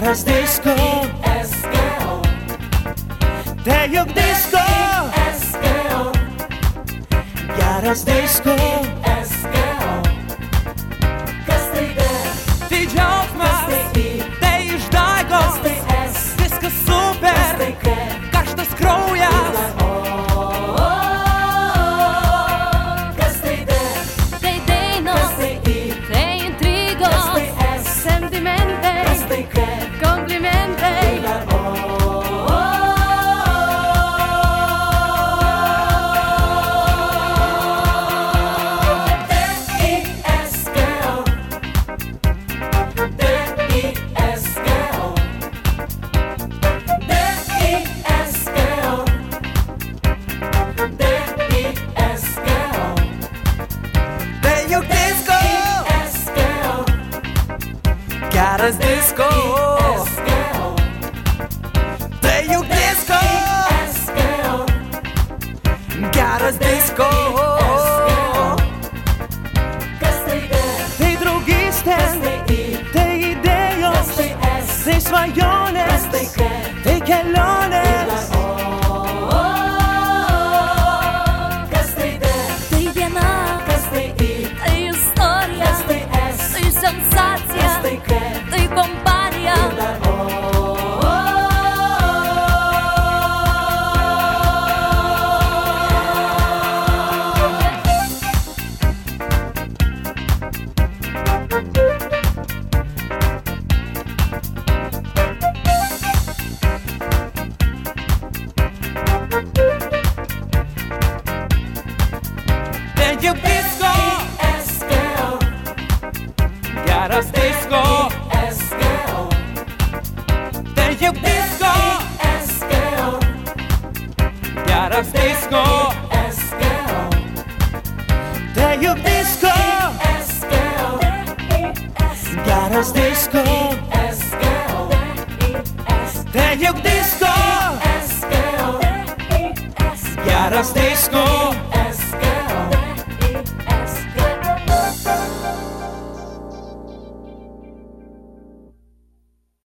Geras disko, te juk disko, geras disko. Kas tai be? Tai džiaugsmas, tai išdaigos, viskas super, karštas kraujas. Kas tai be? Tai dainos, tai intrigos, sentimentai, komplimentai. Geras disko, tai juk disko, geras disko. Kas tai be? Tai draugystė, tai idėjos, tai svajonės, tai kelionės. Kas tai be? Tai diena, Kas tai į? tai istorija, Kas tai es? tai sensacija, Kas tai ke? tai kompanija. Tai juk disko, geras disko, tai juk disko, geras disko, tai juk disko, geras disko, tai juk disko, geras disko.